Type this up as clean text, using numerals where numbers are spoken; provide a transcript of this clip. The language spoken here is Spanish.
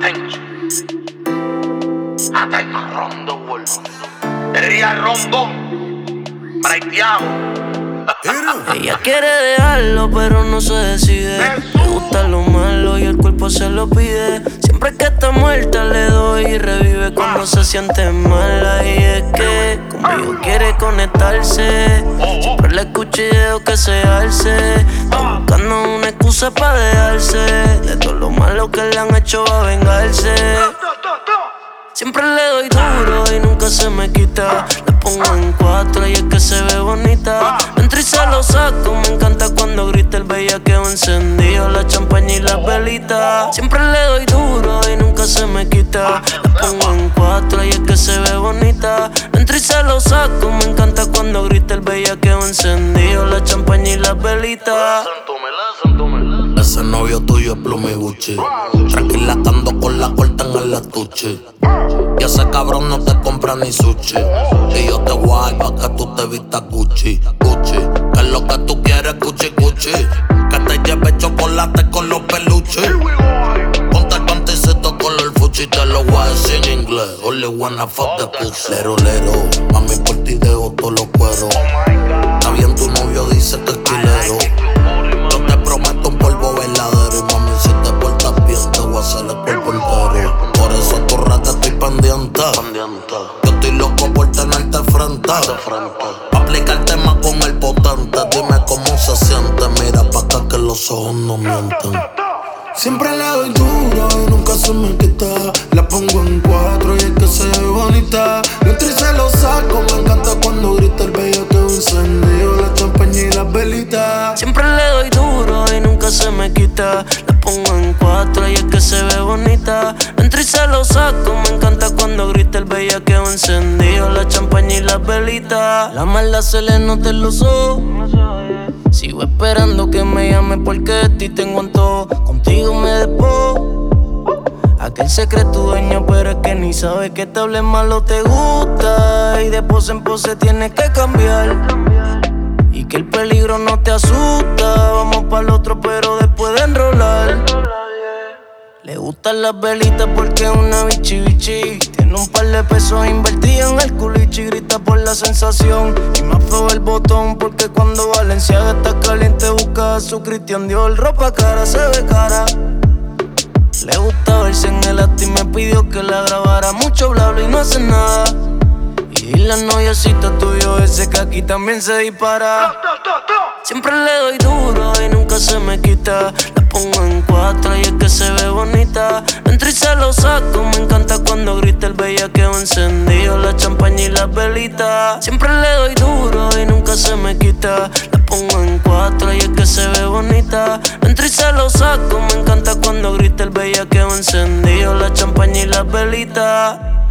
Attention. Rondo World. Ella Rondo. Braiteado. Ella quiere dejarlo, pero no se decide. Le gusta lo malo y el cuerpo se lo pide. Siempre que está muerta le doy y revive cuando se siente mala. Y es que conmigo quiere conectarse. Siempre le escucho y dejo que se alce. Está buscando una excusa para dejarse. De todo lo malo que le han hecho va a vengarse. Siempre le doy duro y nunca se me quita. La pongo en 4 y es que se ve bonita. Entro y se lo saco, me encanta cuando grita el bellaqueo encendido, la champaña y las velitas. Siempre le doy duro y nunca se me quita. La pongo en 4 y es que se ve bonita. Entro y se lo saco, me encanta cuando grita el bellaqueo encendido, la champaña y las velitas. Ese novio tuyo es Plumi Gucci. Tranquila que ando con la corta en el estuche. Y ese cabrón no te compra ni sushi. Y yo te voy pa' que tú te vistas Gucci, Gucci. Que es lo que tú quieres, Gucci, Gucci. Que te lleve chocolate con los peluches. Ponte el panticito color fuchi. Te lo voy a decir en inglés. Only wanna fuck the pussy. Lero, lero, mami por ti dejo todos los cueros. Está bien, tu novio dice que es quilero. Yo te prometo un polvo verdadero. Y mami, si te portas bien, te voy a hacer el cuerpo entero. Por eso tu rata estoy pendiente. Yo estoy loco por tenerte frente. Pa' aplicarte más con el potente. Dime cómo se siente. Mira pa' acá que los ojos no mienten. Siempre le doy duro y nunca se me quita. La pongo en 4 y es que se ve bonita. Entro y se lo saco, me encanta cuando grita el bellaqueo encendido, la champaña y las velitas. Siempre le doy duro y nunca se me quita. La pongo en 4 y es que se ve bonita. Entro y se lo saco, me encanta cuando grita el bellaqueo encendido, la champaña y las velitas. La maldad se le nota en los ojos. Sigo esperando que me llame porque de ti tengo en todo. Contigo me despojo. Aquel se cree tu dueño, pero es que ni sabe que te hable mal o te gusta. Y de pose en pose tienes que cambiar. Y que el peligro no te asusta. Vamos pa'l otro, pero después de enrolar. Le gustan las velitas porque es una bichi bichi. Tiene un par de pesos invertidos en el culichi. Grita por la sensación y más feo el botón. Porque cuando Valenciaga está caliente busca a su Christian Dior. Ropa cara, se ve cara. Le gusta verse en el acto y me pidió que la grabara. Mucho bla bla y no hace nada. Y dile al noviecito tuyo ese que aquí también se dispara. Siempre le doy duro y nunca se me quita. La pongo en 4 y es que se ve bonita. Entro y se lo saco, me encanta cuando grita el bellaqueo encendido, la champaña y las velitas. Siempre le doy duro y nunca se me quita. La pongo en 4 y es que se ve bonita. Entro y se lo saco, me encanta cuando grita el bellaqueo encendido, la champaña y las velitas.